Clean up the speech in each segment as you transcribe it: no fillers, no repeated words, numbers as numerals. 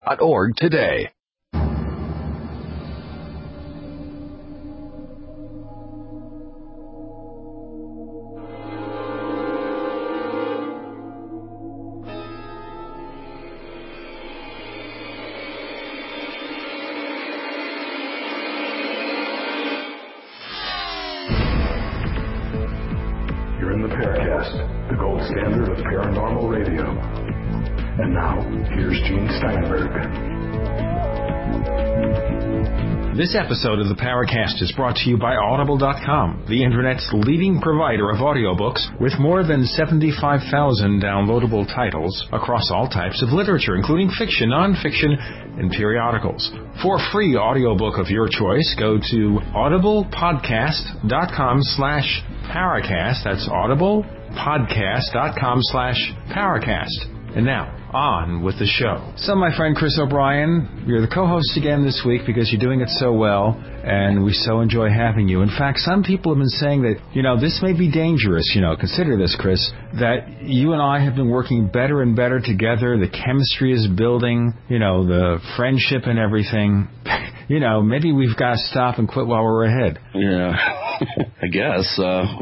Org today. You're in the Paracast, the gold standard of paranormal radio. And now, here's Gene Steinberg. This episode of the Paracast is brought to you by Audible.com, the Internet's leading provider of audiobooks with more than 75,000 downloadable titles across all types of literature, including fiction, nonfiction, and periodicals. For a free audiobook of your choice, go to audiblepodcast.com/Paracast. That's audiblepodcast.com/Paracast. And now, on with the show. So, my friend Chris O'Brien, you're the co-host again this week because you're doing it so well, and we so enjoy having you. In fact, some people have been saying that, this may be dangerous, consider this, Chris, that you and I have been working better and better together. The chemistry is building, the friendship and everything. Maybe we've got to stop and quit while we're ahead. Yeah, I guess.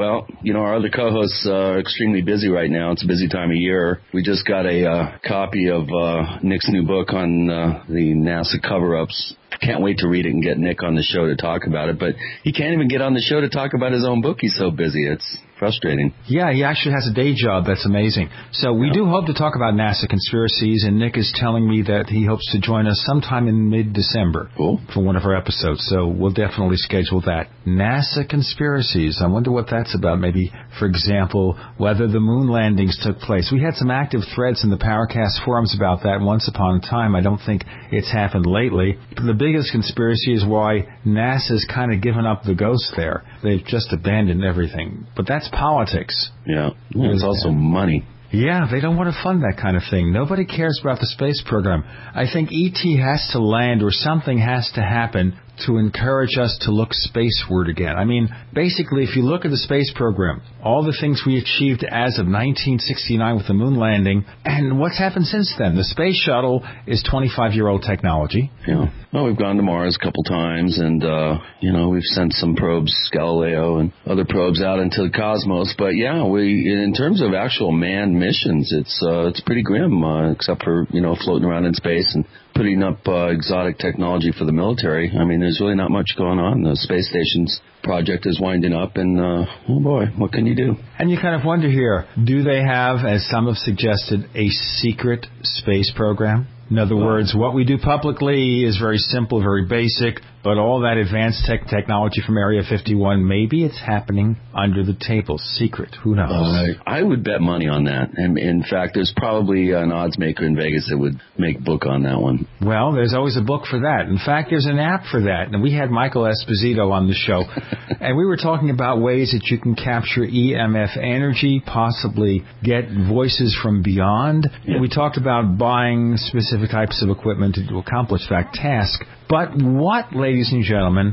Our other co-hosts are extremely busy right now. It's a busy time of year. We just got a copy of Nick's new book on the NASA cover-ups. Can't wait to read it and get Nick on the show to talk about it. But he can't even get on the show to talk about his own book. He's so busy. It's frustrating. Yeah, he actually has a day job. That's amazing. So we do hope to talk about NASA conspiracies, and Nick is telling me that he hopes to join us sometime in mid-December for one of our episodes. So we'll definitely schedule that. NASA conspiracies. I wonder what that's about. Maybe, for example, whether the moon landings took place. We had some active threads in the Paracast forums about that once upon a time. I don't think it's happened lately. The biggest conspiracy is why NASA's kind of given up the ghost there. They've just abandoned everything. But that's politics. Yeah. It's also money. Yeah, they don't want to fund that kind of thing. Nobody cares about the space program. I think E.T. has to land or something has to happen to encourage us to look spaceward again. I mean, basically, if you look at the space program, all the things we achieved as of 1969 with the moon landing, and what's happened since then? The space shuttle is 25-year-old technology. Yeah. Well, we've gone to Mars a couple times, and, we've sent some probes, Galileo and other probes out into the cosmos. But, yeah, in terms of actual manned missions, it's pretty grim, except for, floating around in space and putting up exotic technology for the military. I mean, there's really not much going on. The space station's project is winding up, and, oh boy, what can you do? And you kind of wonder here, do they have, as some have suggested, a secret space program? In other words, what we do publicly is very simple, very basic, but all that advanced technology from Area 51, maybe it's happening under the table, secret. Who knows? I would bet money on that. And in fact, there's probably an odds maker in Vegas that would make book on that one. Well, there's always a book for that. In fact, there's an app for that. And we had Michael Esposito on the show, and we were talking about ways that you can capture EMF energy, possibly get voices from beyond. Yeah. And we talked about buying specific types of equipment to accomplish that task. But what, ladies and gentlemen,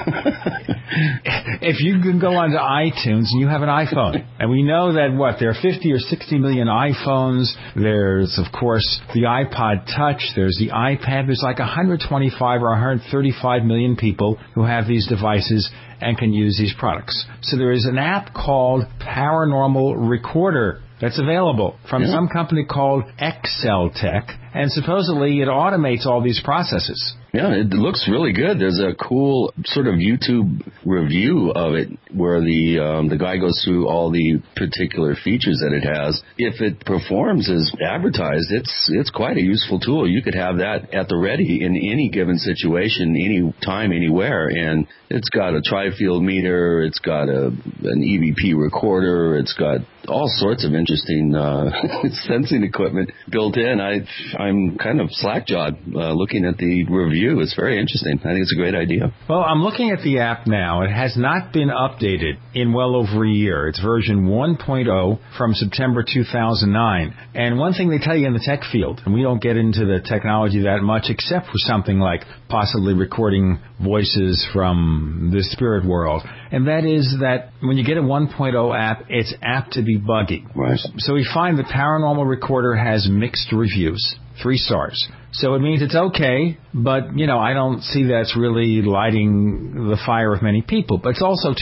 if you can go onto iTunes and you have an iPhone, and we know that, there are 50 or 60 million iPhones, there's, of course, the iPod Touch, there's the iPad, there's like 125 or 135 million people who have these devices and can use these products. So there is an app called Paranormal Recorder that's available from some company called Excel Tech, and supposedly it automates all these processes. Yeah, it looks really good. There's a cool sort of YouTube review of it where the guy goes through all the particular features that it has. If it performs as advertised, it's quite a useful tool. You could have that at the ready in any given situation, any time, anywhere. And it's got a tri-field meter. It's got an EVP recorder. It's got all sorts of interesting sensing equipment built in. I'm kind of slack-jawed looking at the review. It's very interesting. I think it's a great idea. Well, I'm looking at the app now. It has not been updated in well over a year. It's version 1.0 from September 2009. And one thing they tell you in the tech field, and we don't get into the technology that much except for something like possibly recording voices from the spirit world, and that is that when you get a 1.0 app, it's apt to be buggy. Right. So we find the Paranormal Recorder has mixed reviews. 3 stars. So it means it's okay, but, I don't see that's really lighting the fire of many people. But it's also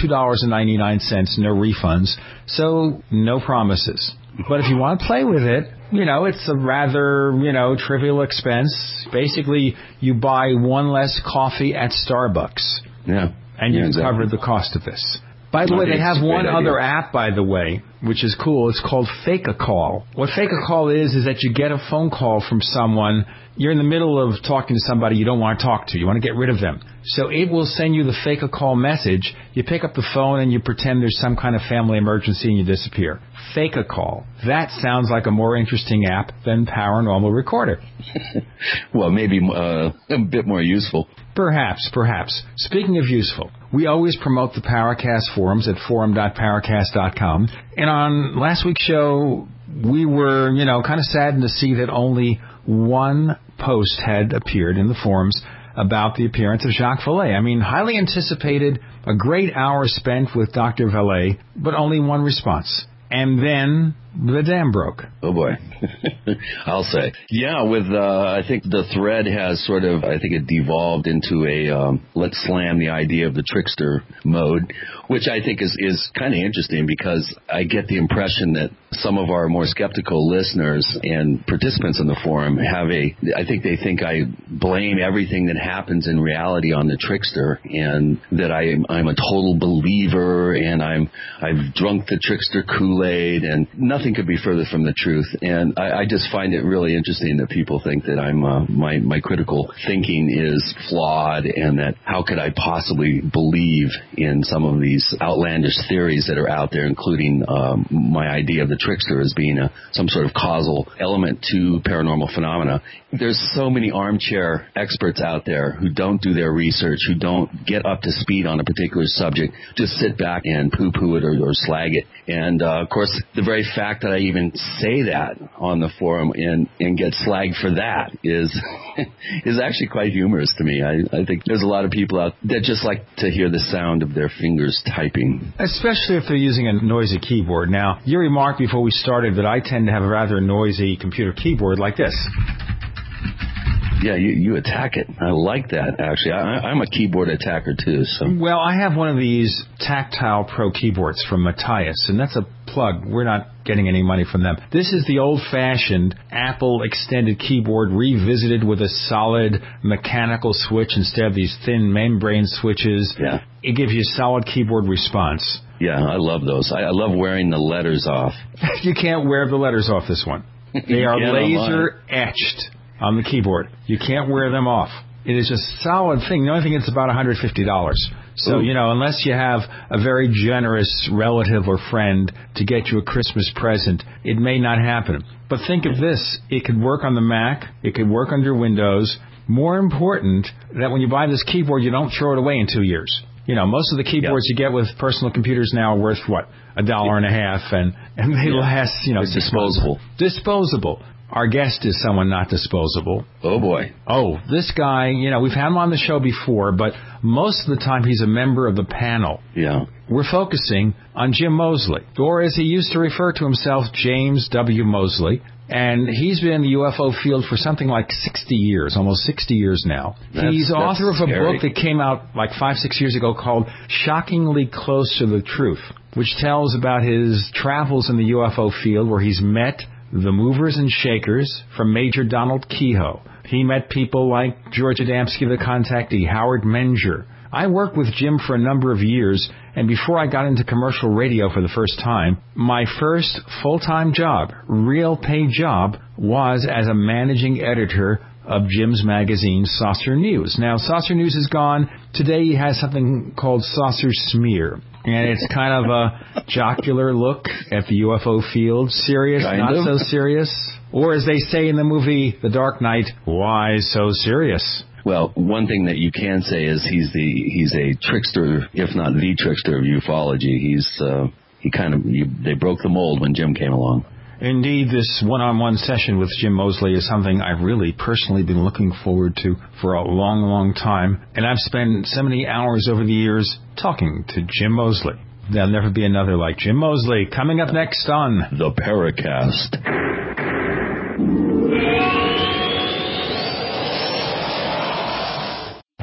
$2.99, no refunds, so no promises. But if you want to play with it, it's a rather, trivial expense. Basically, you buy one less coffee at Starbucks. Yeah. And you can cover the cost of this. By the way, they have one other app, by the way, which is cool. It's called Fake a Call. What Fake a Call is that you get a phone call from someone. You're in the middle of talking to somebody you don't want to talk to. You want to get rid of them. So it will send you the Fake a Call message. You pick up the phone and you pretend there's some kind of family emergency and you disappear. Fake a Call. That sounds like a more interesting app than Paranormal Recorder. Well, maybe a bit more useful. Perhaps. Speaking of useful, we always promote the Paracast forums at forum.paracast.com. And on last week's show, we were, kind of saddened to see that only one post had appeared in the forums about the appearance of Jacques Vallée. I mean, highly anticipated, a great hour spent with Dr. Vallée, but only one response. And then the dam broke. Oh, boy. I'll say. Yeah, I think the thread has sort of, it devolved into a let's slam the idea of the trickster mode, which I think is kind of interesting because I get the impression that some of our more skeptical listeners and participants in the forum I think I blame everything that happens in reality on the trickster, and that I'm a total believer, and I've drunk the trickster Kool-Aid, and nothing could be further from the truth. And I just find it really interesting that people think that I'm my critical thinking is flawed, and that how could I possibly believe in some of these outlandish theories that are out there, including my idea of the trickster as being some sort of causal element to paranormal phenomena. There's so many armchair experts out there who don't do their research, who don't get up to speed on a particular subject, just sit back and poo-poo it or slag it. And, of course, the very fact that I even say that on the forum and get slagged for that is actually quite humorous to me. I think there's a lot of people out that just like to hear the sound of their fingers typing. Especially if they're using a noisy keyboard. Now, you remarked before we started that I tend to have a rather noisy computer keyboard like this. Yeah, you attack it. I like that, actually. I'm a keyboard attacker, too. So. Well, I have one of these Tactile Pro keyboards from Matthias, and that's a plug. We're not getting any money from them. This is the old-fashioned Apple extended keyboard revisited with a solid mechanical switch instead of these thin membrane switches. Yeah. It gives you solid keyboard response. Yeah, I love those. I love wearing the letters off. You can't wear the letters off this one. They are laser etched on the keyboard. You can't wear them off. It is a solid thing. The only thing, it's about $150. So, unless you have a very generous relative or friend to get you a Christmas present, it may not happen. But think of this. It could work on the Mac. It could work under Windows. More important, that when you buy this keyboard, you don't throw it away in 2 years. Most of the keyboards you get with personal computers now are worth, $1.50, and they last, It's disposable. Disposable. Our guest is someone not disposable. Oh, boy. Oh, this guy, we've had him on the show before, but most of the time he's a member of the panel. Yeah. We're focusing on Jim Moseley, or as he used to refer to himself, James W. Moseley. And he's been in the UFO field for something like 60 years, almost 60 years now. He's author of a book that came out like 5-6 years ago called Shockingly Close to the Truth, which tells about his travels in the UFO field where he's met the movers and shakers from Major Donald Kehoe. He met people like George Adamski, the contactee, Howard Menger. I worked with Jim for a number of years, and before I got into commercial radio for the first time, my first full-time job, real paid job, was as a managing editor of Jim's magazine, Saucer News. Now, Saucer News is gone. Today he has something called Saucer Smear, and it's kind of a jocular look at the UFO field. Serious, not so serious. Or as they say in the movie The Dark Knight, why so serious? Well, one thing that you can say is he's a trickster, if not the trickster of ufology. They broke the mold when Jim came along. Indeed, this one-on-one session with Jim Moseley is something I've really personally been looking forward to for a long, long time. And I've spent so many hours over the years talking to Jim Moseley. There'll never be another like Jim Moseley. Coming up next on The Paracast.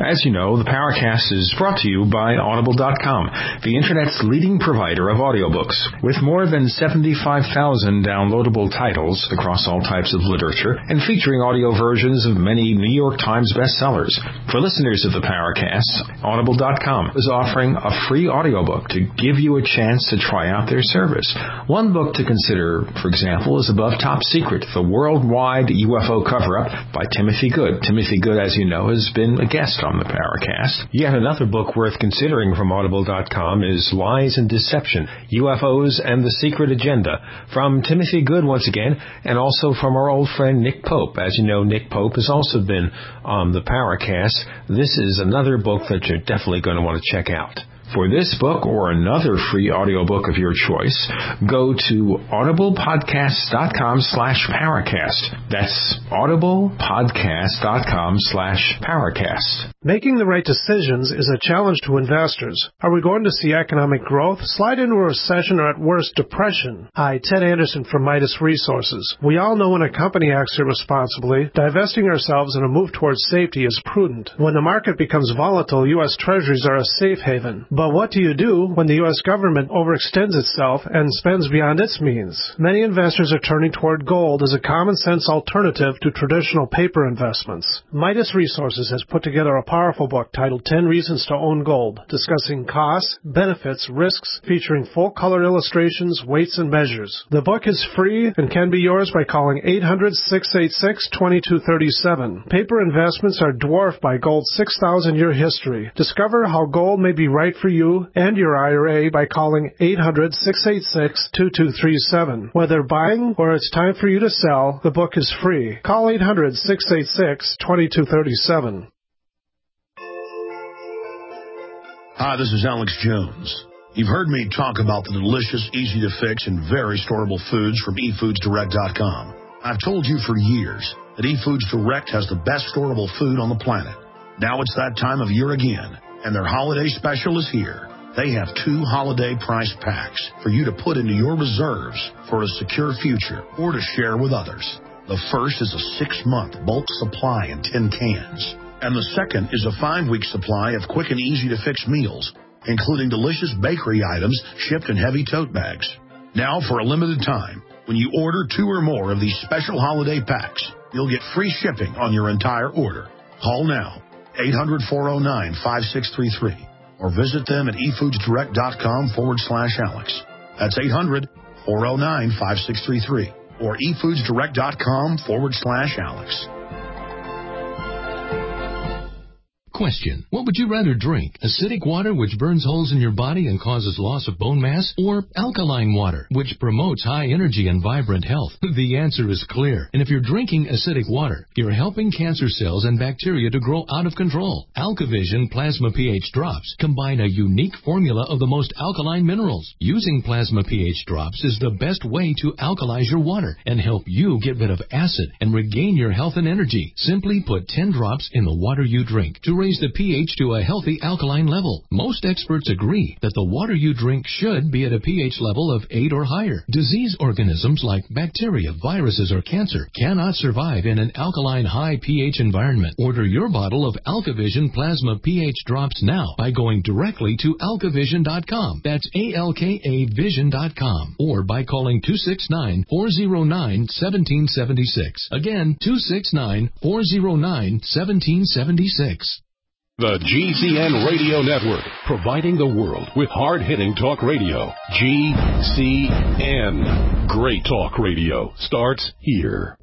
As you know, the Paracast is brought to you by Audible.com, the Internet's leading provider of audiobooks. With more than 75,000 downloadable titles across all types of literature and featuring audio versions of many New York Times bestsellers. For listeners of the Paracast, Audible.com is offering a free audiobook to give you a chance to try out their service. One book to consider, for example, is Above Top Secret, the Worldwide UFO Cover-Up by Timothy Good. Timothy Good, as you know, has been a guest on the Paracast. Yet another book worth considering from Audible.com is Lies and Deception, UFOs and the Secret Agenda, from Timothy Good once again, and also from our old friend Nick Pope. As you know, Nick Pope has also been on the Paracast. This is another book that you're definitely going to want to check out. For this book or another free audiobook of your choice, go to audiblepodcast.com/Paracast. That's audiblepodcast.com/Paracast. Making the right decisions is a challenge to investors. Are we going to see economic growth, slide into a recession, or at worst, depression? Hi, Ted Anderson from Midas Resources. We all know when a company acts irresponsibly, divesting ourselves in a move towards safety is prudent. When the market becomes volatile, U.S. Treasuries are a safe haven. But what do you do when the U.S. government overextends itself and spends beyond its means? Many investors are turning toward gold as a common-sense alternative to traditional paper investments. Midas Resources has put together a powerful book titled 10 Reasons to Own Gold, discussing costs, benefits, risks, featuring full-color illustrations, weights, and measures. The book is free and can be yours by calling 800-686-2237. Paper investments are dwarfed by gold's 6,000-year history. Discover how gold may be right for you and your IRA by calling 800-686-2237. Whether buying or it's time for you to sell, the book is free. Call 800-686-2237. Hi, this is Alex Jones. You've heard me talk about the delicious, easy-to-fix, and very storable foods from eFoodsDirect.com. I've told you for years that eFoods Direct has the best storable food on the planet. Now it's that time of year again, and their holiday special is here. They have 2 holiday price packs for you to put into your reserves for a secure future or to share with others. The first is a 6-month bulk supply in 10 cans. And the second is a 5-week supply of quick and easy-to-fix meals, including delicious bakery items shipped in heavy tote bags. Now, for a limited time, when you order 2 or more of these special holiday packs, you'll get free shipping on your entire order. Call now, 800-409-5633, or visit them at eFoodsDirect.com/Alex. That's 800-409-5633, or eFoodsDirect.com/Alex. Question. What would you rather drink? Acidic water, which burns holes in your body and causes loss of bone mass? Or alkaline water, which promotes high energy and vibrant health? The answer is clear. And if you're drinking acidic water, you're helping cancer cells and bacteria to grow out of control. AlkaVision Plasma pH Drops combine a unique formula of the most alkaline minerals. Using Plasma pH Drops is the best way to alkalize your water and help you get rid of acid and regain your health and energy. Simply put 10 drops in the water you drink to raise the pH to a healthy alkaline level. Most experts agree that the water you drink should be at a pH level of 8 or higher. Disease organisms like bacteria, viruses, or cancer cannot survive in an alkaline high pH environment. Order your bottle of AlkaVision Plasma pH Drops now by going directly to alkavision.com. That's ALKAvision.com. Or by calling 269-409-1776. Again, 269-409-1776. The GCN Radio Network, providing the world with hard-hitting talk radio. GCN. Great talk radio starts here.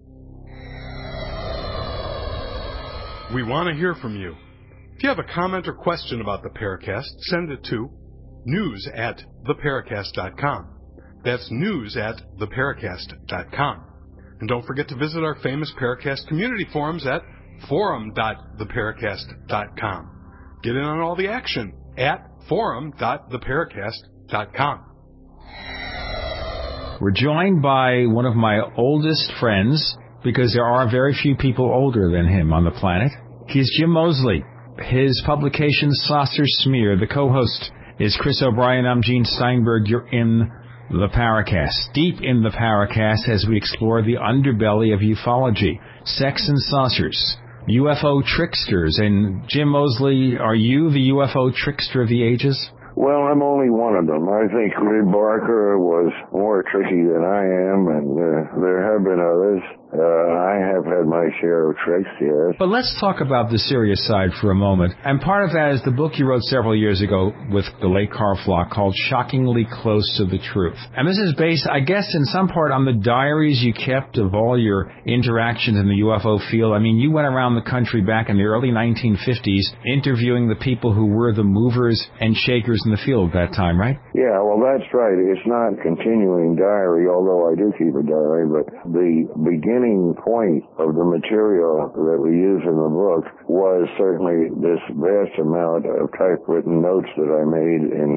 We want to hear from you. If you have a comment or question about the Paracast, send it to news@theparacast.com. That's news@theparacast.com. And don't forget to visit our famous Paracast community forums at forum.theparacast.com. Get in on all the action at forum.theparacast.com. We're joined by one of my oldest friends, because there are very few people older than him on the planet. He's Jim Moseley. His publication, Saucer Smear. The co-host is Chris O'Brien. I'm Gene Steinberg. You're in the Paracast. Deep in the Paracast as we explore the underbelly of ufology, sex and saucers. UFO tricksters. And Jim Moseley, are you the UFO trickster of the ages? Well, I'm only one of them. I think Ray Barker was more tricky than I am, and there have been others. I have had my share of tricks, yes. But let's talk about the serious side for a moment. And part of that is the book you wrote several years ago with the late Carl Flock called Shockingly Close to the Truth. And this is based, I guess, in some part on the diaries you kept of all your interactions in the UFO field. I mean, you went around the country back in the early 1950s interviewing the people who were the movers and shakers in the field at that time, right? Yeah, well, that's right. It's not continuing diary, although I do keep a diary, but the beginning point of the material that we use in the book was certainly this vast amount of typewritten notes that I made in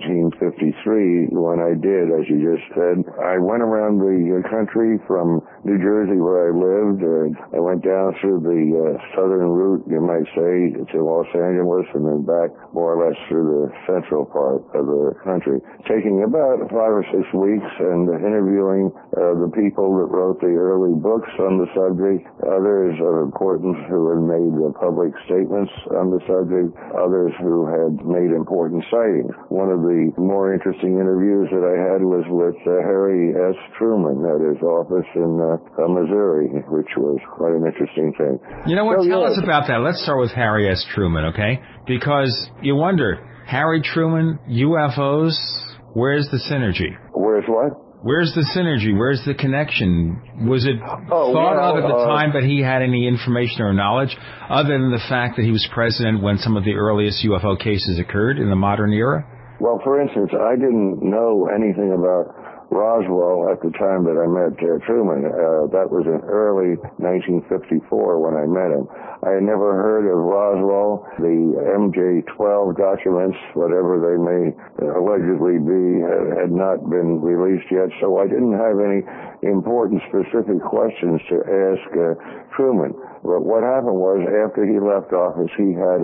1953 when I did, as you just said. I went around the country from New Jersey, where I lived. I went down through the southern route, you might say, to Los Angeles, and then back more or less through the central part of the country, taking about 5 or 6 weeks and interviewing the people that wrote the early books on the subject, others of importance who had made public statements on the subject, others who had made important sightings. One of the more interesting interviews that I had was with Harry S. Truman at his office in Missouri, which was quite an interesting thing. You know what? Tell us about that. Let's start with Harry S. Truman, okay? Because you wonder, Harry Truman, UFOs, where's the synergy? Where's what? Where's the synergy? Where's the connection? Was it thought of at the time that he had any information or knowledge, other than the fact that he was president when some of the earliest UFO cases occurred in the modern era? Well, for instance, I didn't know anything about Roswell at the time that I met Truman. That was in early 1954 when I met him. I had never heard of Roswell. The MJ-12 documents, whatever they may allegedly be, had not been released yet, so I didn't have any important specific questions to ask Truman. But what happened was, after he left office, he had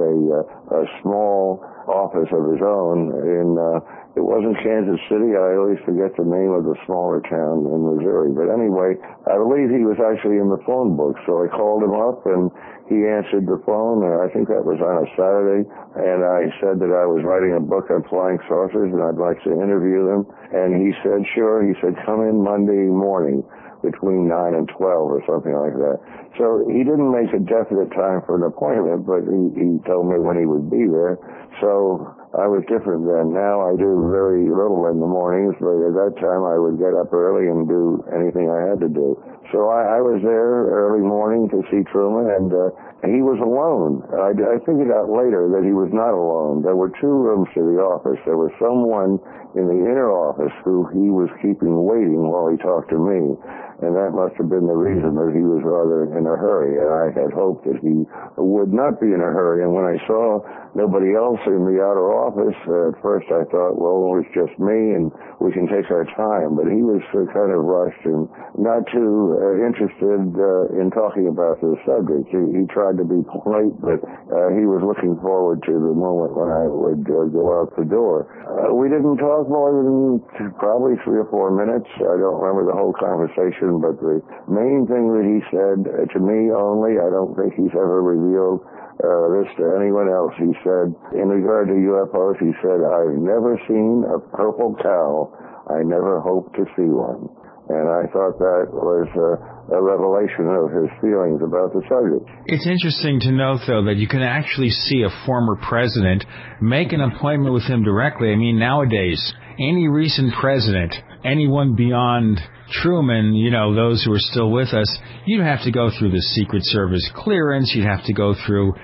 a small office of his own in it wasn't Kansas City. I always forget the name of the smaller town in Missouri. But anyway, I believe he was actually in the phone book. So I called him up, and he answered the phone. I think that was on a Saturday. And I said that I was writing a book on flying saucers, and I'd like to interview them. And he said, sure. He said, come in Monday morning between 9 and 12 or something like that. So he didn't make a definite time for an appointment, but he told me when he would be there. So I was different then. Now I do very little in the mornings, but at that time I would get up early and do anything I had to do. So I was there early morning to see Truman, and he was alone. I figured out later that he was not alone. There were 2 rooms to the office. There was someone in the inner office who he was keeping waiting while he talked to me. And that must have been the reason that he was rather in a hurry. And I had hoped that he would not be in a hurry. And when I saw nobody else in the outer office, at first I thought, well, it's just me and we can take our time. But he was kind of rushed and not too interested in talking about the subject. He tried to be polite, but he was looking forward to the moment when I would go out the door. We didn't talk more than probably 3 or 4 minutes. I don't remember the whole conversation, but the main thing that he said to me only, I don't think he's ever revealed this to anyone else. He said, in regard to UFOs, he said, I've never seen a purple cow. I never hope to see one. And I thought that was a revelation of his feelings about the subject. It's interesting to note, though, that you can actually see a former president make an appointment with him directly. I mean, nowadays, any recent president, anyone beyond Truman, you know, those who are still with us, you'd have to go through the Secret Service clearance. You'd have to go through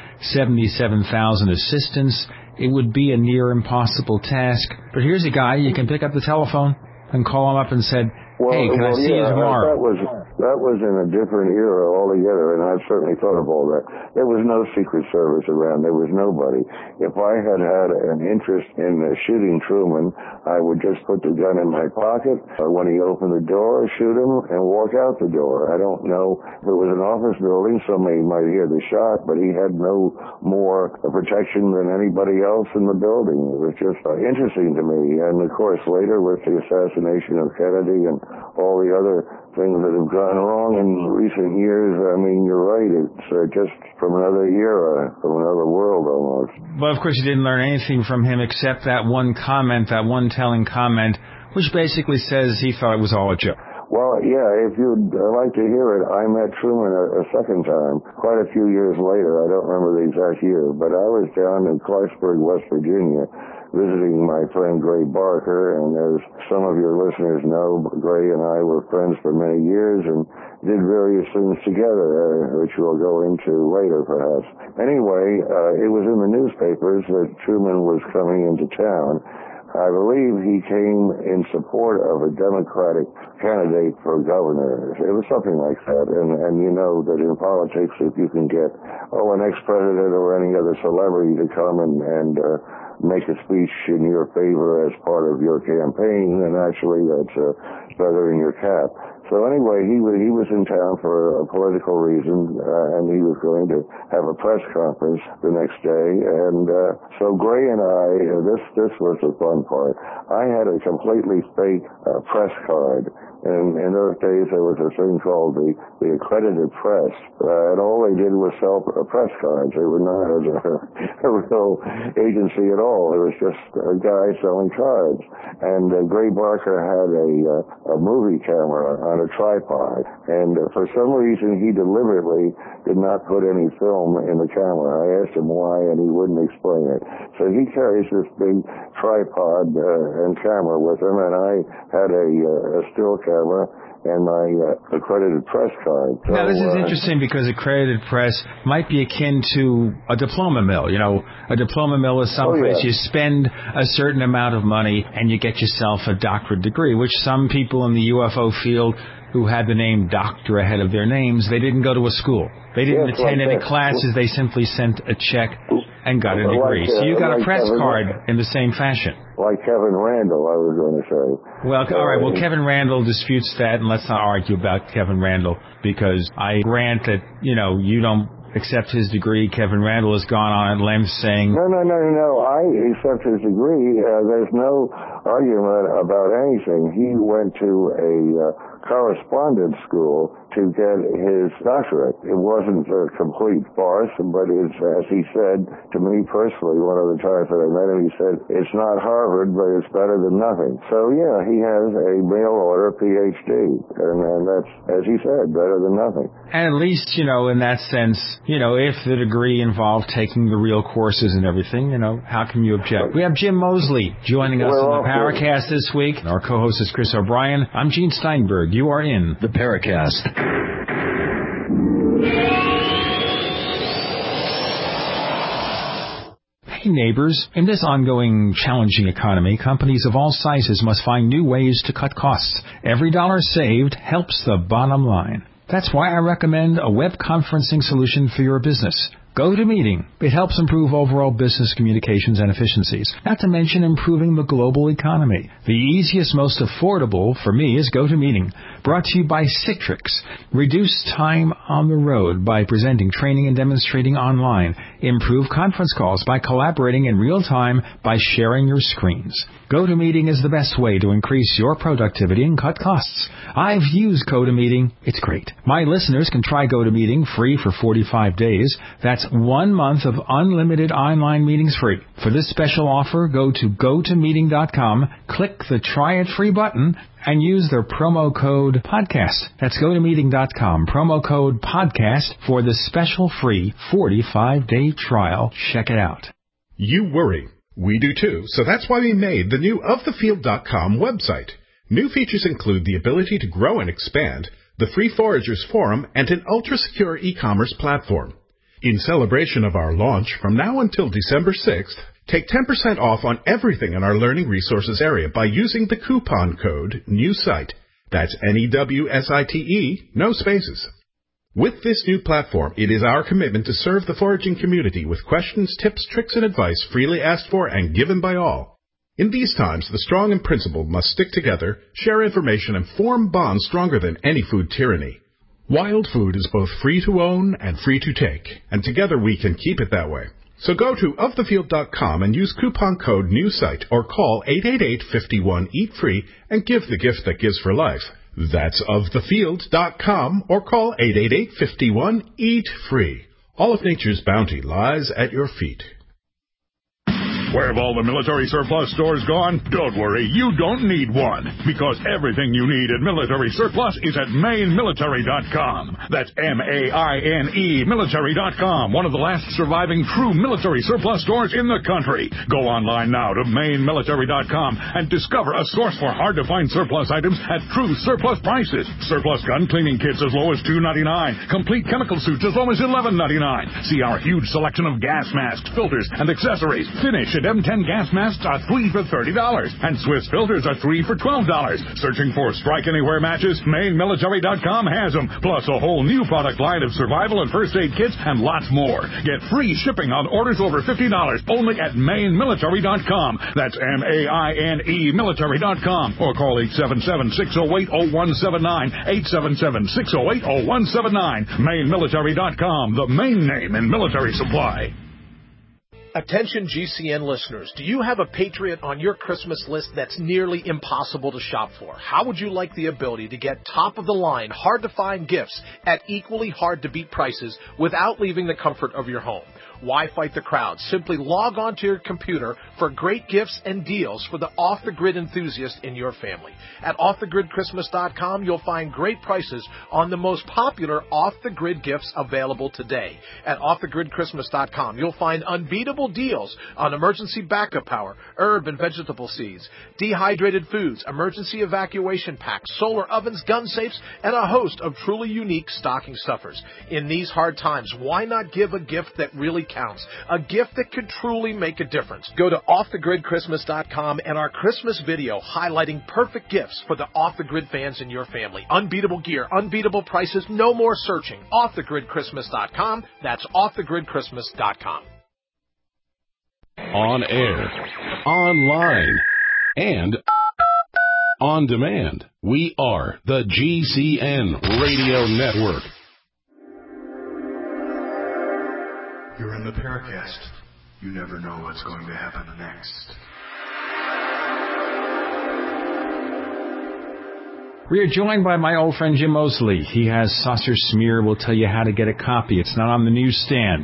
77,000 assistants. It would be a near impossible task. But here's a guy, you can pick up the telephone and call him up and said, hey, can I see you tomorrow? That was in a different era altogether, and I've certainly thought of all that. There was no Secret Service around. There was nobody. If I had had an interest in shooting Truman, I would just put the gun in my pocket. When he opened the door, shoot him, and walk out the door. I don't know if it was an office building. Somebody might hear the shot, but he had no more protection than anybody else in the building. It was just interesting to me. And, of course, later with the assassination of Kennedy and all the other things that have gone wrong in recent years. I mean, you're right. It's just from another era, from another world almost. Well, of course, you didn't learn anything from him except that one comment, that one telling comment, which basically says he thought it was all a joke. Well, yeah, if you'd like to hear it, I met Truman a second time, quite a few years later. I don't remember the exact year, but I was down in Clarksburg, West Virginia, visiting my friend Gray Barker, and as some of your listeners know, Gray and I were friends for many years and did various things together, which we'll go into later, perhaps. Anyway, it was in the newspapers that Truman was coming into town. I believe he came in support of a Democratic candidate for governor. It was something like that. And you know that in politics, if you can get, an ex-president or any other celebrity to come and make a speech in your favor as part of your campaign, then actually that's feather in your cap. So anyway, he was in town for a political reason, and he was going to have a press conference the next day. And so Gray and I, this was the fun part. I had a completely fake press card. And in those days, there was a thing called the accredited press, and all they did was sell press cards. They were not a real agency at all. It was just a guy selling cards. And Gray Barker had a movie camera on a tripod, and for some reason, he deliberately did not put any film in the camera. I asked him why, and he wouldn't explain it. So he carries this big tripod and camera with him, and I had a still camera and my accredited press card. So, now, this is interesting because accredited press might be akin to a diploma mill. You know, a diploma mill is someplace you spend a certain amount of money and you get yourself a doctorate degree, which some people in the UFO field who had the name doctor ahead of their names, they didn't go to a school. They didn't attend any classes. They simply sent a check and got a degree. So you got a press card in the same fashion. Like Kevin Randall, I was going to say. Well, all right. Well, Kevin Randall disputes that, and let's not argue about Kevin Randall, because I grant that, you don't accept his degree. Kevin Randall has gone on at length saying... No. I accept his degree. There's no argument about anything. He went to a correspondence school to get his doctorate. It wasn't a complete farce, but it's, as he said to me personally, one of the times that I met him, he said, it's not Harvard, but it's better than nothing. So, yeah, he has a mail-order PhD, and that's, as he said, better than nothing. And at least, in that sense, if the degree involved taking the real courses and everything, how can you object? We have Jim Mosley joining us on the Paracast this week. Our co-host is Chris O'Brien. I'm Gene Steinberg. You are in the Paracast. Hey neighbors, in this ongoing challenging economy, companies of all sizes must find new ways to cut costs. Every dollar saved helps the bottom line. That's why I recommend a web conferencing solution for your business. GoToMeeting. It helps improve overall business communications and efficiencies, not to mention improving the global economy. The easiest, most affordable for me is GoToMeeting, brought to you by Citrix. Reduce time on the road by presenting, training, and demonstrating online. Improve conference calls by collaborating in real time by sharing your screens. GoToMeeting is the best way to increase your productivity and cut costs. I've used GoToMeeting. It's great. My listeners can try GoToMeeting free for 45 days. That's 1 month of unlimited online meetings free. For this special offer, go to GoToMeeting.com, click the Try It Free button, and use their promo code PODCAST. That's GoToMeeting.com, promo code PODCAST for the special free 45-day trial. Check it out. You worry. We do too, so that's why we made the new OfTheField.com website. New features include the ability to grow and expand, the Free Foragers Forum, and an ultra-secure e-commerce platform. In celebration of our launch, from now until December 6th, take 10% off on everything in our learning resources area by using the coupon code NEWSITE. That's NEWSITE, no spaces. With this new platform, it is our commitment to serve the foraging community with questions, tips, tricks, and advice freely asked for and given by all. In these times, the strong and principled must stick together, share information, and form bonds stronger than any food tyranny. Wild food is both free to own and free to take, and together we can keep it that way. So go to ofthefield.com and use coupon code NEWSITE or call 888-51-EAT-FREE and give the gift that gives for life. That's ofthefield.com or call 888-51-EAT-FREE. All of nature's bounty lies at your feet. Where have all the military surplus stores gone? Don't worry, you don't need one, because everything you need at Military Surplus is at MaineMilitary.com. That's M-A-I-N-E Military.com, one of the last surviving true military surplus stores in the country. Go online now to MaineMilitary.com and discover a source for hard-to-find surplus items at true surplus prices. Surplus gun cleaning kits as low as $2.99. Complete chemical suits as low as $11.99. See our huge selection of gas masks, filters, and accessories. Finish at M10 gas masks are 3 for $30, and Swiss filters are 3 for $12. Searching for Strike Anywhere matches? MaineMilitary.com has them, plus a whole new product line of survival and first aid kits and lots more. Get free shipping on orders over $50 only at MaineMilitary.com. That's M-A-I-N-E Military.com, or call 877-608-0179, 877-608-0179. MaineMilitary.com, the main name in military supply. Attention GCN listeners, do you have a Patriot on your Christmas list that's nearly impossible to shop for? How would you like the ability to get top-of-the-line, hard-to-find gifts at equally hard-to-beat prices without leaving the comfort of your home? Why fight the crowd? Simply log on to your computer for great gifts and deals for the off-the-grid enthusiast in your family. At offthegridchristmas.com, you'll find great prices on the most popular off-the-grid gifts available today. At offthegridchristmas.com, you'll find unbeatable deals on emergency backup power, herb and vegetable seeds, dehydrated foods, emergency evacuation packs, solar ovens, gun safes, and a host of truly unique stocking stuffers. In these hard times, why not give a gift that really counts, a gift that could truly make a difference? Go to offthegridchristmas.com and our Christmas video highlighting perfect gifts for the off-the-grid fans in your family. Unbeatable gear, unbeatable prices, no more searching. Offthegridchristmas.com. That's offthegridchristmas.com. On air, online, and on demand. We are the GCN Radio Network. You're in the Paracast. You never know what's going to happen next. We are joined by my old friend Jim Moseley. He has Saucer Smear. We'll tell you how to get a copy. It's not on the newsstand.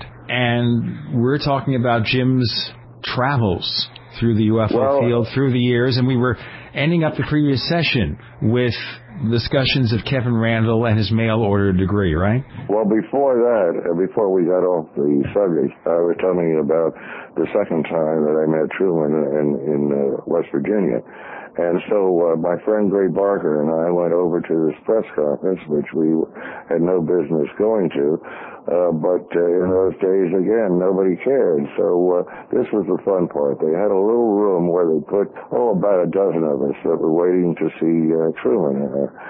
And we're talking about Jim's travels through the UFO field through the years. And we were ending up the previous session with discussions of Kevin Randle and his mail-order degree, right? Well, before that, before we got off the subject, I was telling you about the second time that I met Truman in West Virginia. And so my friend Gray Barker and I went over to this press conference, which we had no business going to. But in those days, again, nobody cared. So this was the fun part. They had a little room where they put, about a dozen of us that were waiting to see Truman.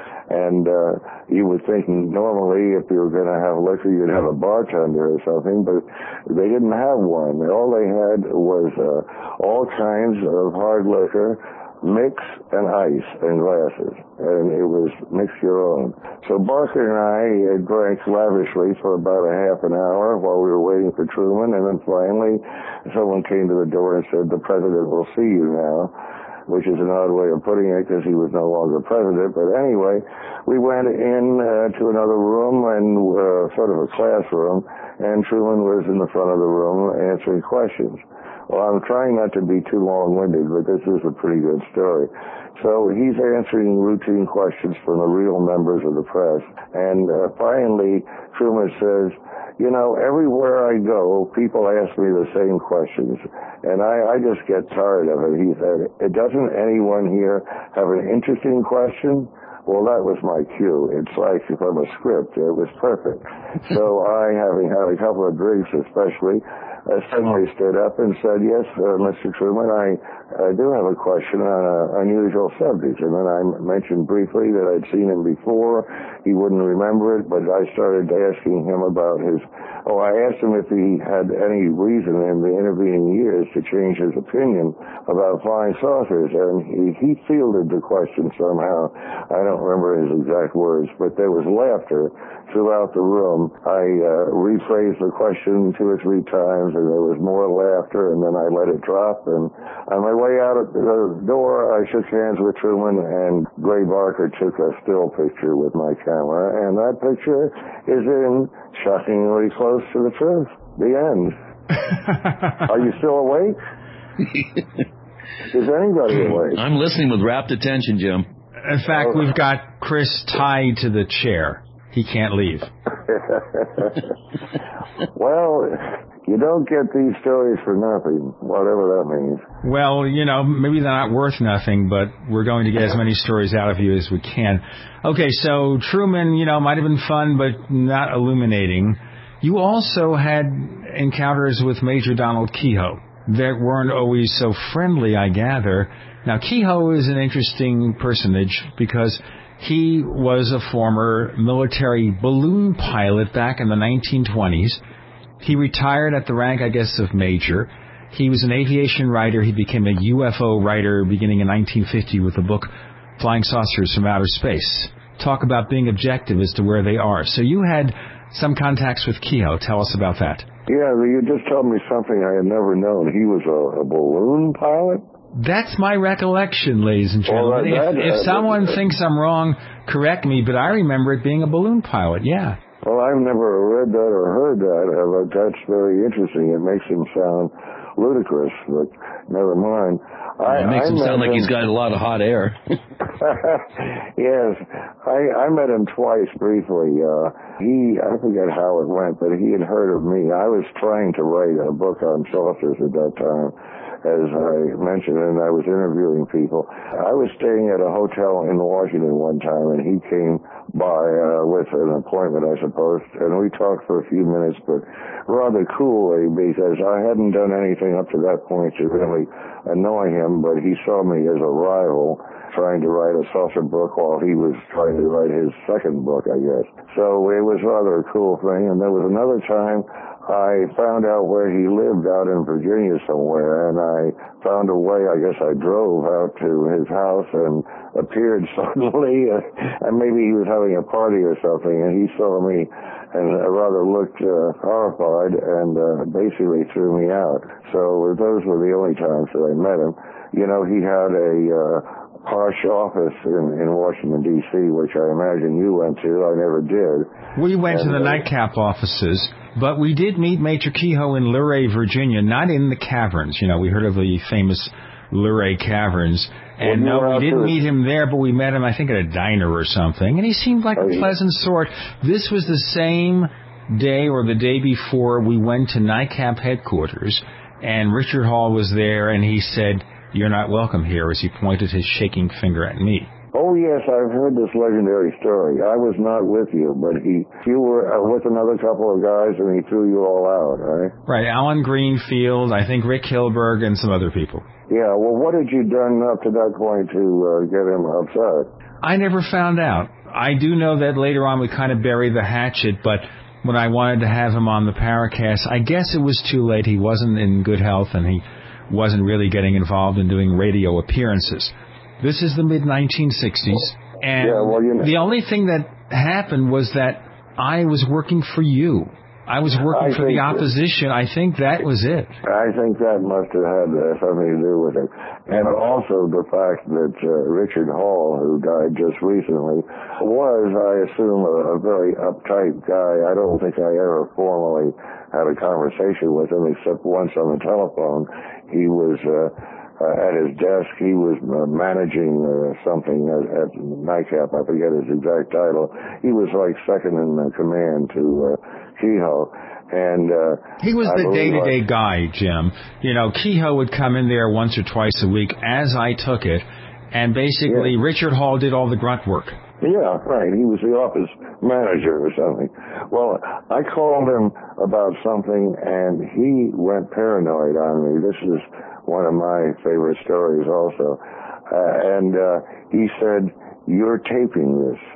And you would think normally if you were going to have liquor, you'd have a bartender or something, but they didn't have one. All they had was all kinds of hard liquor, mix and ice in glasses, and it was mix your own. So Barker and I drank lavishly for about a half an hour while we were waiting for Truman, and then finally someone came to the door and said, "The president will see you now," which is an odd way of putting it because he was no longer president. But anyway, we went in to another room and sort of a classroom, and Truman was in the front of the room answering questions. Well, I'm trying not to be too long-winded, but this is a pretty good story. So he's answering routine questions from the real members of the press. And finally, Truman says, everywhere I go, people ask me the same questions. And I just get tired of it. He said, doesn't anyone here have an interesting question? Well, that was my cue. It's like from a script. It was perfect. So I, having had a couple of drinks especially, suddenly stood up and said, "Yes, Mr. Truman, I do have a question on an unusual subject." And then I mentioned briefly that I'd seen him before. He wouldn't remember it, but I started asking him about I asked him if he had any reason in the intervening years to change his opinion about flying saucers, and he fielded the question somehow. I don't don't remember his exact words, but there was laughter throughout the room. I rephrased the question 2 or 3 times, and there was more laughter, and then I let it drop. And on my way out at the door, I shook hands with Truman, and Gray Barker took a still picture with my camera, and that picture is in shockingly close to the truth. The end. Are you still awake? Is anybody awake? I'm listening with rapt attention, Jim. In fact, we've got Chris tied to the chair. He can't leave. Well, you don't get these stories for nothing, whatever that means. Well, maybe they're not worth nothing, but we're going to get as many stories out of you as we can. Okay, so Truman, might have been fun, but not illuminating. You also had encounters with Major Donald Keyhoe that weren't always so friendly, I gather. Now, Keyhoe is an interesting personage because he was a former military balloon pilot back in the 1920s. He retired at the rank, I guess, of major. He was an aviation writer. He became a UFO writer beginning in 1950 with the book Flying Saucers from Outer Space. Talk about being objective as to where they are. So you had some contacts with Keyhoe. Tell us about that. Yeah, you just told me something I had never known. He was a balloon pilot? That's my recollection, ladies and gentlemen. If someone thinks I'm wrong, correct me, but I remember it being a balloon pilot, yeah. Well, I've never read that or heard that, but that's very interesting. It makes him sound ludicrous, but never mind. It makes him sound like he's got a lot of hot air. Yes. I met him twice briefly. I forget how it went, but he had heard of me. I was trying to write a book on saucers at that time, as I mentioned, and I was interviewing people. I was staying at a hotel in Washington one time, and he came by with an appointment, I suppose, and we talked for a few minutes, but rather coolly, because I hadn't done anything up to that point to really annoy him, but he saw me as a rival trying to write a saucer book while he was trying to write his second book, I guess. So it was rather a cool thing. And there was another time I found out where he lived out in Virginia somewhere, and I found a way, I guess I drove out to his house and appeared suddenly, and maybe he was having a party or something, and he saw me and rather looked horrified and basically threw me out. So those were the only times that I met him. He had a posh office in Washington, D.C., which I imagine you went to. I never did. We went to the Nightcap offices, but we did meet Major Keyhoe in Luray, Virginia, not in the caverns. We heard of the famous Luray Caverns. And no, we didn't meet him there, but we met him, I think, at a diner or something. And he seemed like a pleasant sort. This was the same day or the day before we went to Nightcap headquarters, and Richard Hall was there, and he said, "You're not welcome here," as he pointed his shaking finger at me. Oh, yes, I've heard this legendary story. I was not with you, but you were with another couple of guys, and he threw you all out, right? Right, Alan Greenfield, I think Rick Hilberg, and some other people. Yeah, well, what had you done up to that point to get him upset? I never found out. I do know that later on we kind of buried the hatchet, but when I wanted to have him on the Paracast, I guess it was too late. He wasn't in good health, and he wasn't really getting involved in doing radio appearances. This is the mid-1960s, and the only thing that happened was that I was working for you. I was working for the opposition. I think that was it. I think that must have had something to do with it. And also the fact that Richard Hall, who died just recently, was, I assume, a very uptight guy. I don't think I ever formally had a conversation with him except once on the telephone. He was at his desk. He was managing something at Nightcap. I forget his exact title. He was like second in command to Keyhoe. And he was the day-to-day guy, Jim. Keyhoe would come in there once or twice a week as I took it, and basically Richard Hall did all the grunt work. Yeah, right. He was the office manager or something. Well, I called him about something, and he went paranoid on me. This is one of my favorite stories also. And he said, "You're taping this."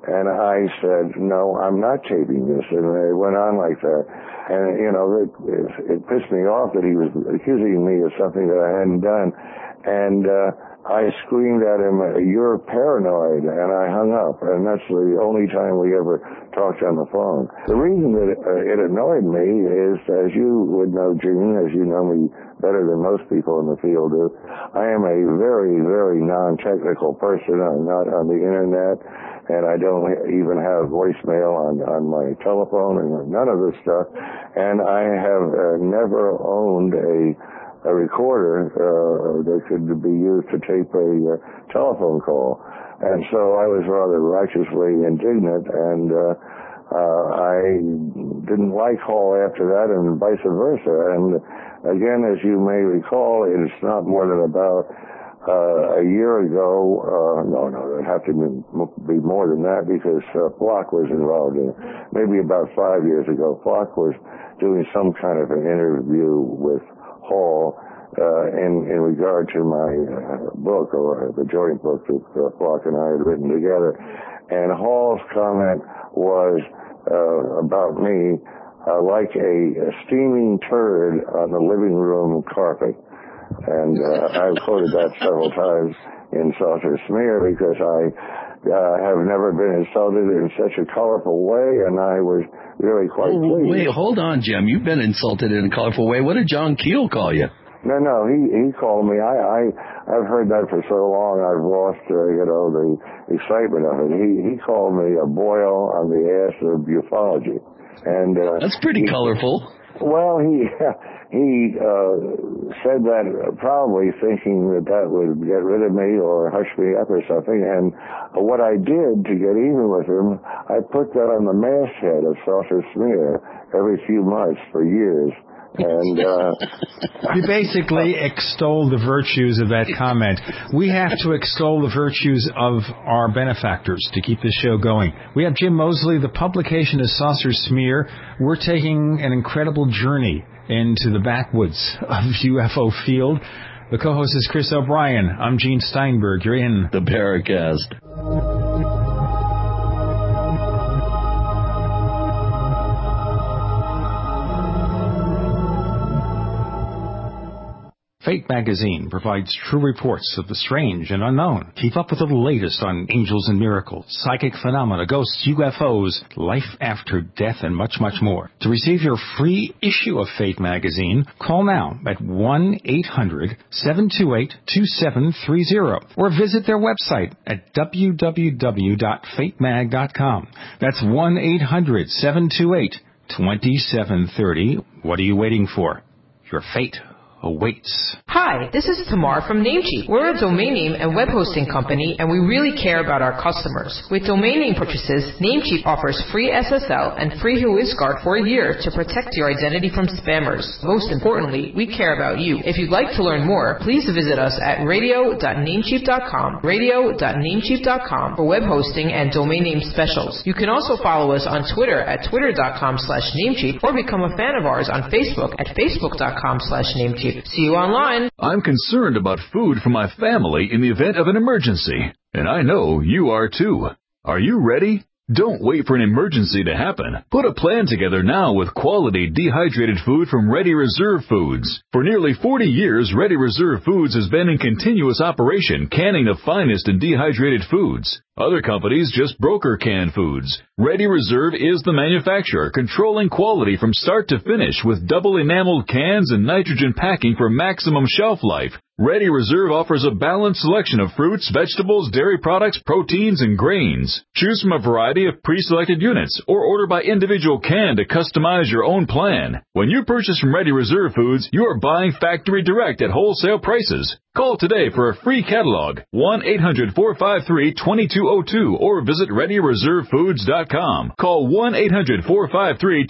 And I said, no, I'm not taping this. And it went on like that. And, it pissed me off that he was accusing me of something that I hadn't done. And I screamed at him, you're paranoid, and I hung up. And that's the only time we ever talked on the phone. The reason that it annoyed me is, as you would know, Gene, as you know me better than most people in the field do, I am a very, very non-technical person. I'm not on the Internet, and I don't even have voicemail on my telephone and none of this stuff. And I have never owned a recorder that could be used to tape a telephone call. And so I was rather righteously indignant, and I didn't like Hall after that, and vice versa. And again, as you may recall, it's not more than about a year ago, no, it'd have to be more than that, because Flock was involved in it. Maybe about 5 years ago, Flock was doing some kind of an interview with Hall in regard to my book, or the joint book that Flock and I had written together. And Hall's comment was about me like a steaming turd on the living room carpet. And I've quoted that several times in Saucer Smear, because I have never been insulted in such a colorful way, and I was really quite pleased. Wait, hold on, Jim. You've been insulted in a colorful way. What did John Keel call you? No, he called me. I've heard that for so long, I've lost, the excitement of it. He called me a boil on the ass of ufology. And that's pretty colorful. Well, he said that probably thinking that would get rid of me or hush me up or something. And what I did to get even with him, I put that on the masthead of Saucer Smear every few months for years. And you basically extol the virtues of that comment. We have to extol the virtues of our benefactors to keep this show going. We have Jim Moseley. The publication is Saucer Smear. We're taking an incredible journey into the backwoods of UFO field. The co-host is Chris O'Brien. I'm Gene Steinberg. You're in the Paracast. Fate magazine provides true reports of the strange and unknown. Keep up with the latest on angels and miracles, psychic phenomena, ghosts, UFOs, life after death, and much, much more. To receive your free issue of Fate magazine, call now at 1-800-728-2730 or visit their website at www.fatemag.com. That's 1-800-728-2730. What are you waiting for? Your fate awaits. Hi, this is Tamar from Namecheap. We're a domain name and web hosting company, and we really care about our customers. With domain name purchases, Namecheap offers free SSL and free WhoisGuard for a year to protect your identity from spammers. Most importantly, we care about you. If you'd like to learn more, please visit us at radio.namecheap.com, radio.namecheap.com for web hosting and domain name specials. You can also follow us on Twitter at twitter.com/Namecheap or become a fan of ours on Facebook at facebook.com/Namecheap. See you online. I'm concerned about food for my family in the event of an emergency, and I know you are too. Are you ready? Don't wait for an emergency to happen. Put a plan together now with quality dehydrated food from Ready Reserve Foods. For nearly 40 years, Ready Reserve Foods has been in continuous operation, canning the finest in dehydrated foods. Other companies just broker canned foods. Ready Reserve is the manufacturer, controlling quality from start to finish with double enameled cans and nitrogen packing for maximum shelf life. Ready Reserve offers a balanced selection of fruits, vegetables, dairy products, proteins, and grains. Choose from a variety of pre-selected units or order by individual can to customize your own plan. When you purchase from Ready Reserve Foods, you are buying factory direct at wholesale prices. Call today for a free catalog, 1-800-453-2202, or visit ReadyReserveFoods.com. Call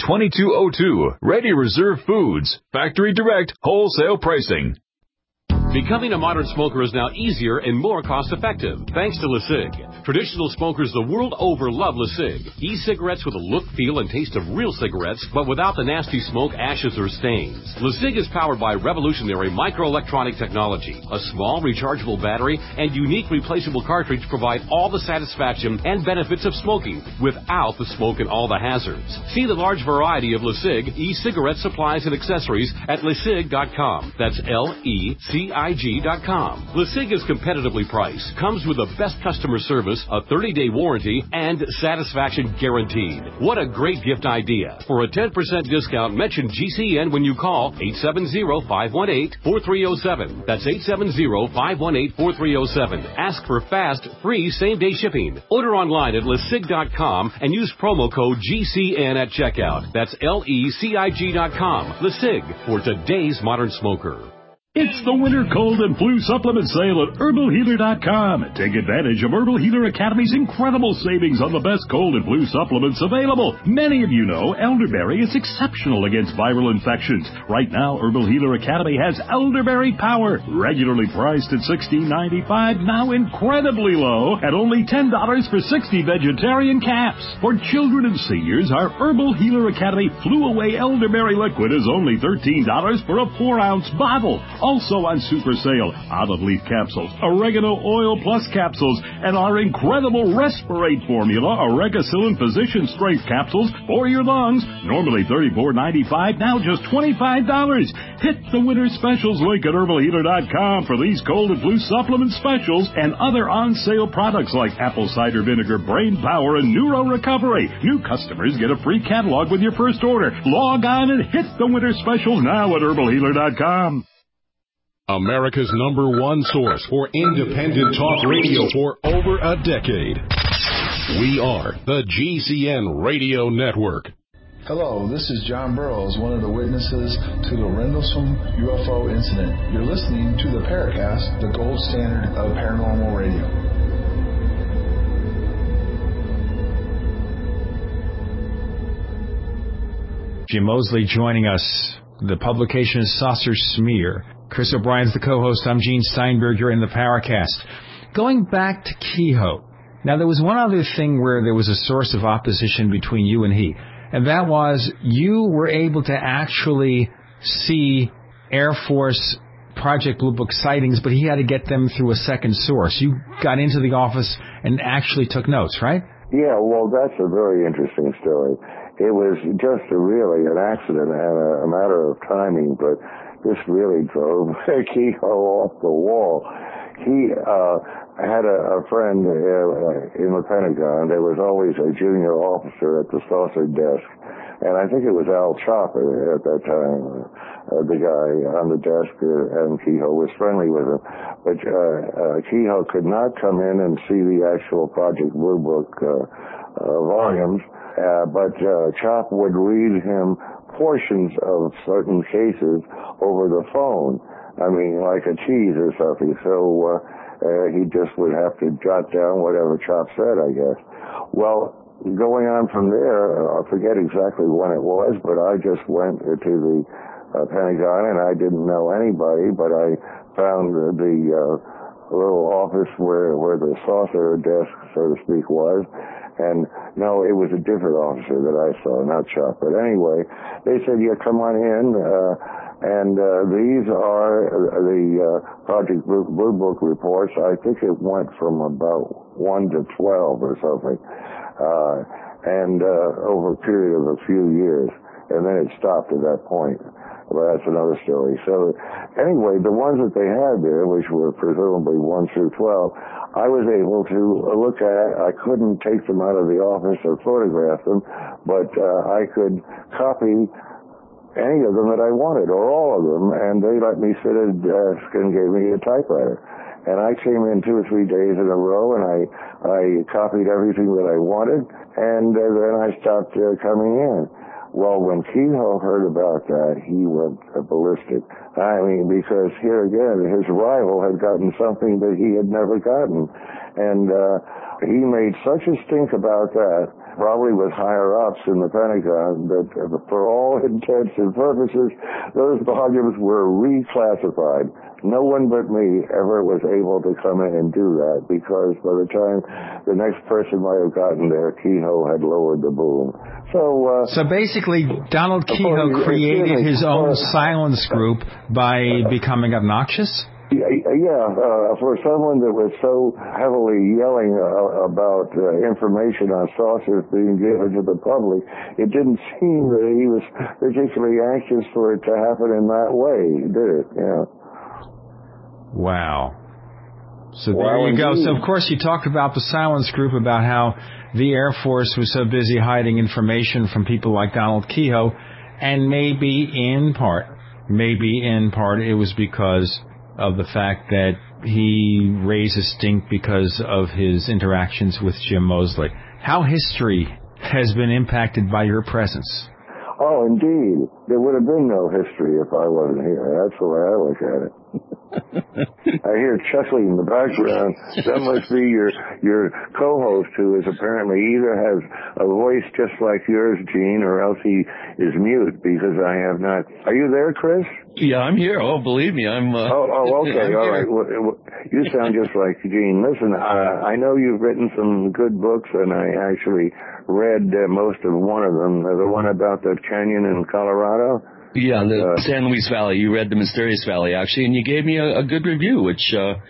1-800-453-2202. Ready Reserve Foods, factory direct, wholesale pricing. Becoming a modern smoker is now easier and more cost-effective, thanks to LeSig. Traditional smokers the world over love LeSig. E-cigarettes with a look, feel, and taste of real cigarettes, but without the nasty smoke, ashes, or stains. LeSig is powered by revolutionary microelectronic technology. A small rechargeable battery and unique replaceable cartridge provide all the satisfaction and benefits of smoking without the smoke and all the hazards. See the large variety of LeSig e-cigarette supplies and accessories at LeSig.com. That's LECIG.com. LeSig is competitively priced, comes with the best customer service, a 30-day warranty, and satisfaction guaranteed. What a great gift idea. For a 10% discount, mention GCN when you call 870-518-4307. That's 870-518-4307. Ask for fast, free, same-day shipping. Order online at LeSig.com and use promo code GCN at checkout. That's LECIG.com. LeSig, for today's modern smoker. It's the winter cold and flu supplement sale at HerbalHealer.com. Take advantage of Herbal Healer Academy's incredible savings on the best cold and flu supplements available. Many of you know elderberry is exceptional against viral infections. Right now, Herbal Healer Academy has Elderberry Power, regularly priced at $16.95, now incredibly low at only $10 for 60 vegetarian caps. For children and seniors, our Herbal Healer Academy Flu Away Elderberry Liquid is only $13 for a 4-ounce bottle. Also on super sale, olive leaf capsules, oregano oil plus capsules, and our incredible Respirate formula, Oregacillin Physician Strength capsules for your lungs. Normally $34.95, now just $25. Hit the winter specials link at HerbalHealer.com for these cold and flu supplement specials and other on-sale products like apple cider vinegar, brain power, and neuro recovery. New customers get a free catalog with your first order. Log on and hit the winter special now at HerbalHealer.com. America's #1 source for independent talk radio for over a decade. We are the GCN Radio Network. Hello, this is John Burroughs, one of the witnesses to the Rendlesham UFO incident. You're listening to the Paracast, the gold standard of paranormal radio. Jim Mosley joining us. The publication is Saucer Smear. Chris O'Brien's the co-host. I'm Gene Steinberg. You're in the Paracast. Going back to Kehoe. Now, there was one other thing where there was a source of opposition between you and he, and that was you were able to actually see Air Force Project Blue Book sightings, but he had to get them through a second source. You got into the office and actually took notes, right? Yeah, well, that's a very interesting story. It was just really an accident and a matter of timing, but this really drove Kehoe off the wall. He had a friend in the Pentagon. There was always a junior officer at the saucer desk, and I think it was Al Chopper at that time, the guy on the desk, and Kehoe was friendly with him. But Kehoe could not come in and see the actual Project Blue Book volumes, but Chop would read him portions of certain cases over the phone. I mean, like a tease or something. So he just would have to jot down whatever Chop said, I guess. Well, going on from there, I forget exactly when it was, but I just went to the Pentagon, and I didn't know anybody, but I found the little office where the saucer desk, so to speak, was. And no, it was a different officer that I saw, not Chuck. But anyway, they said, yeah, come on in. And these are the Project Blue Book reports. I think it went from about 1 to 12 or something. And over a period of a few years. And then it stopped at that point. Well, that's another story. So anyway, the ones that they had there, which were presumably 1 through 12, I was able to look at. I couldn't take them out of the office or photograph them, but I could copy any of them that I wanted, or all of them, and they let me sit at a desk and gave me a typewriter. And I came in 2 or 3 days in a row, and I copied everything that I wanted, and then I stopped coming in. Well, when Kehoe heard about that, he went ballistic. I mean, because here again, his rival had gotten something that he had never gotten. And he made such a stink about that, probably with higher-ups in the Pentagon, that for all intents and purposes, those volumes were reclassified. No one but me ever was able to come in and do that, because by the time the next person might have gotten there, Kehoe had lowered the boom. So basically, Donald Kehoe created his own silence group by becoming obnoxious? For someone that was so heavily yelling about information on saucers being given to the public, it didn't seem that he was particularly anxious for it to happen in that way, did it? Yeah. Wow. So there you go. So, of course, you talked about the silence group, about how the Air Force was so busy hiding information from people like Donald Kehoe, and maybe in part it was because of the fact that he raised a stink because of his interactions with Jim Moseley. How history has been impacted by your presence. Oh, indeed. There would have been no history if I wasn't here. That's the way I look at it. I hear chuckling in the background. That must be your co-host, who is apparently either has a voice just like yours, Gene, or else he is mute, because I have not. Are you there, Chris? Yeah, I'm here. Oh, believe me, I'm... okay. All right. Well, you sound just like Gene. Listen, I know you've written some good books, and I actually read most of one of them, the one about the canyon in Colorado. Yeah, the San Luis Valley. You read The Mysterious Valley, actually, and you gave me a good review, which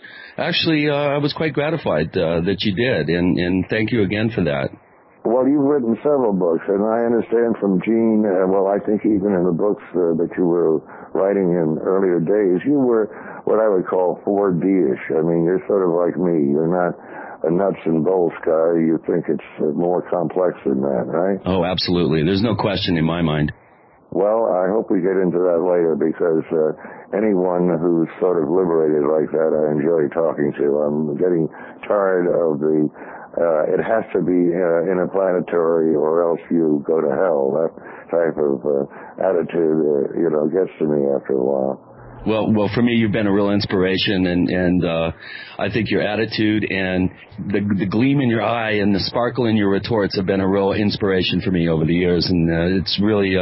I was quite gratified that you did, and thank you again for that. Well, you've written several books, and I understand from Gene, I think even in the books that you were writing in earlier days, you were what I would call 4D-ish. I mean, you're sort of like me. You're not a nuts and bolts guy. You think it's more complex than that, right? Oh, absolutely. There's no question in my mind. Well, I hope we get into that later, because anyone who's sort of liberated like that, I enjoy talking to. I'm getting tired of it has to be interplanetary or else you go to hell. That type of attitude, gets to me after a while. Well, for me, you've been a real inspiration, and I think your attitude and the gleam in your eye and the sparkle in your retorts have been a real inspiration for me over the years, and it's really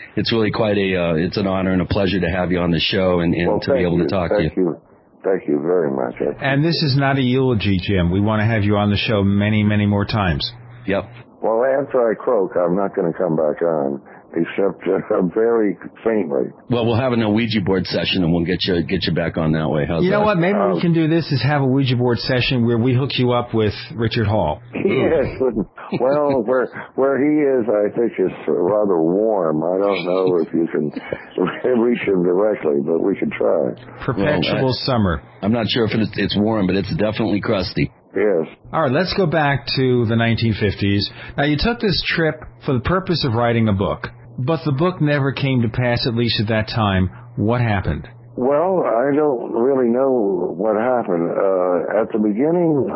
quite it's an honor and a pleasure to have you on the show and to be able to talk to you. Thank you very much. And this is not a eulogy, Jim. We want to have you on the show many, many more times. Yep. Well, after I croak, I'm not going to come back on, except very faintly. Well, we'll have a Ouija board session, and we'll get you back on that way. How's that? You know what? Maybe we can do this, is have a Ouija board session where we hook you up with Richard Hall. Yes. Well, where he is, I think it's rather warm. I don't know if you can reach him directly, but we can try. Perpetual summer. I'm not sure if it's warm, but it's definitely crusty. Yes. All right, let's go back to the 1950s. Now, you took this trip for the purpose of writing a book, but the book never came to pass, at least at that time. What happened? Well, I don't really know what happened. At the beginning,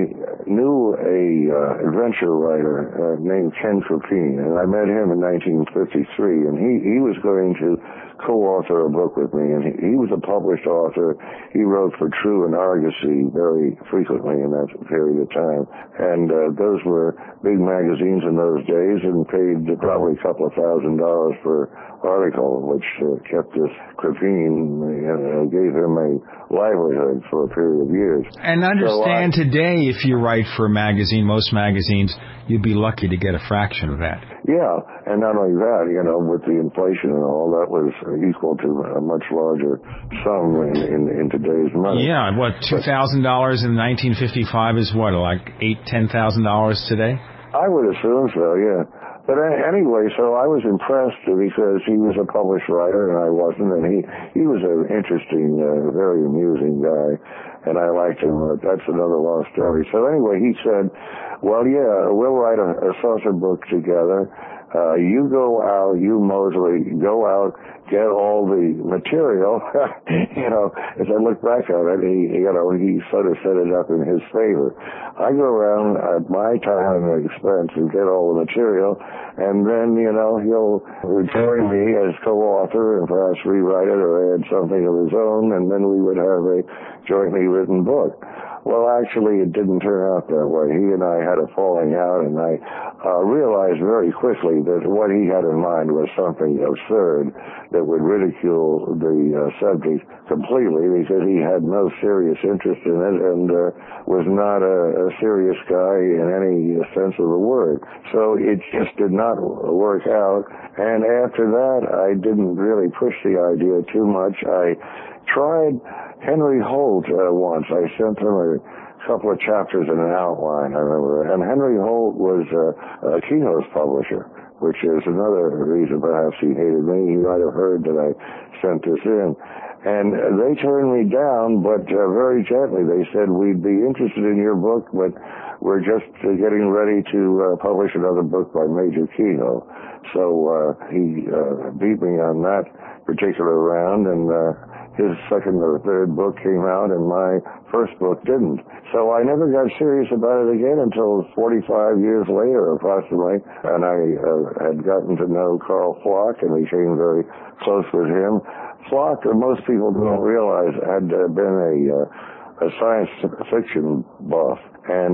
I knew a adventure writer named Ken Krupin, and I met him in 1953, and he was going to co-author a book with me, and he was a published author. He wrote for True and Argosy very frequently in that period of time, and those were big magazines in those days, and paid probably a couple of $1,000 per article, which kept this Krupin, gave him a livelihood for a period of years. And understand today, if you write for a magazine, most magazines, you'd be lucky to get a fraction of that. Yeah, and not only that, with the inflation and all, that was equal to a much larger sum in today's money. Yeah, what, $2,000 in 1955 is what, like $8,000, $10,000 today? I would assume so, yeah. But anyway, so I was impressed because he was a published writer and I wasn't, and he was an interesting, very amusing guy, and I liked him. That's another long story. So anyway, he said, well, yeah, we'll write a saucer book together. You go out, you Moseley, go out get all the material. As I look back on it, he sort of set it up in his favor. I go around at my time and expense and get all the material, and then, he'll join me as co-author and perhaps rewrite it or add something of his own, and then we would have a jointly written book. Well, actually, it didn't turn out that way. He and I had a falling out, and I realized very quickly that what he had in mind was something absurd that would ridicule the subject completely, because he had no serious interest in it and was not a serious guy in any sense of the word. So it just did not work out. And after that, I didn't really push the idea too much. I tried Henry Holt once. I sent him a couple of chapters in an outline, I remember. And Henry Holt was a Keynote's publisher, which is another reason perhaps he hated me. He might have heard that I sent this in. And they turned me down, but very gently. They said, we'd be interested in your book, but we're just getting ready to publish another book by Major Keynote. So he beat me on that particular round, and his second or third book came out, and my first book didn't. So I never got serious about it again until 45 years later, approximately, and I had gotten to know Carl Flock and became very close with him. Flock, most people don't realize, had been a science fiction buff, and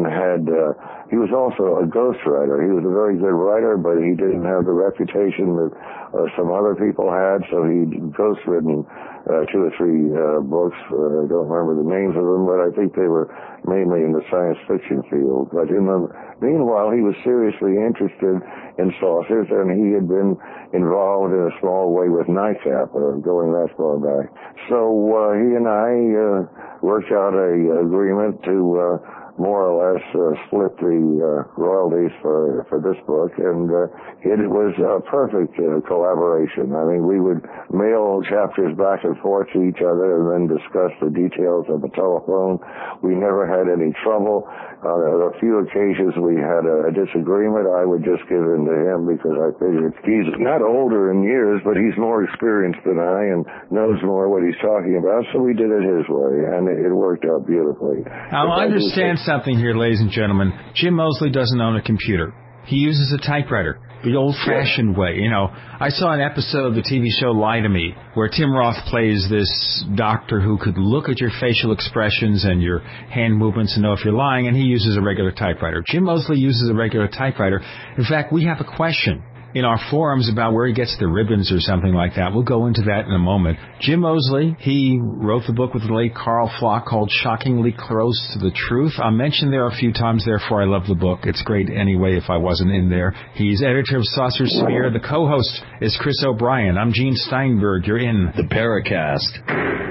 he was also a ghostwriter. He was a very good writer, but he didn't have the reputation that some other people had, so he'd ghostwritten 2 or 3 books. I don't remember the names of them, but I think they were mainly in the science fiction field. But meanwhile, he was seriously interested in saucers, and he had been involved in a small way with NICAP, going that far back. So he and I worked out an agreement to more or less split the royalties for this book, and it was a perfect collaboration. I mean, we would mail chapters back and forth to each other and then discuss the details on the telephone. We never had any trouble. On a few occasions we had a disagreement. I would just give in to him because I figured he's not older in years, but he's more experienced than I and knows more what he's talking about, so we did it his way, and it worked out beautifully. Now, I understand something here, ladies and gentlemen. Jim Moseley doesn't own a computer. He uses a typewriter, the old-fashioned way. I saw an episode of the TV show Lie to Me, where Tim Roth plays this doctor who could look at your facial expressions and your hand movements and know if you're lying, and he uses a regular typewriter. Jim Moseley uses a regular typewriter. In fact, we have a question in our forums about where he gets the ribbons or something like that. We'll go into that in a moment. Jim Moseley, he wrote the book with the late Carl Flock called Shockingly Close to the Truth. I'll mention there a few times, therefore I love the book. It's great anyway if I wasn't in there. He's editor of Saucer Smear. The co-host is Chris O'Brien. I'm Gene Steinberg. You're in the Paracast.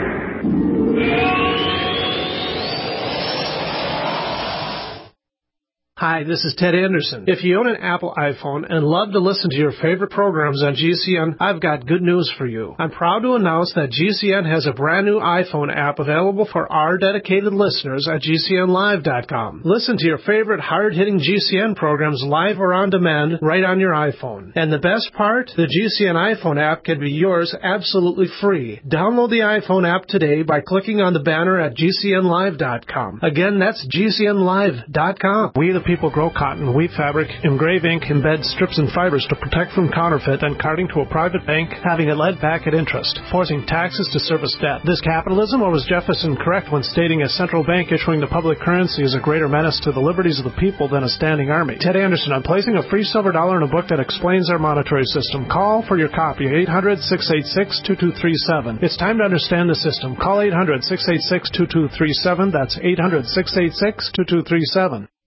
Hi, this is Ted Anderson. If you own an Apple iPhone and love to listen to your favorite programs on GCN, I've got good news for you. I'm proud to announce that GCN has a brand new iPhone app available for our dedicated listeners at GCNlive.com. Listen to your favorite hard-hitting GCN programs live or on demand right on your iPhone. And the best part? The GCN iPhone app can be yours absolutely free. Download the iPhone app today by clicking on the banner at GCNlive.com. Again, that's GCNlive.com. We the people grow cotton, weave fabric, engrave ink, embed strips and fibers to protect from counterfeit and carting to a private bank, having it led back at interest, forcing taxes to service debt. This capitalism, or was Jefferson correct when stating a central bank issuing the public currency is a greater menace to the liberties of the people than a standing army? Ted Anderson, I'm placing a free silver dollar in a book that explains our monetary system. Call for your copy, 800-686-2237. It's time to understand the system. Call 800-686-2237. That's 800-686-2237.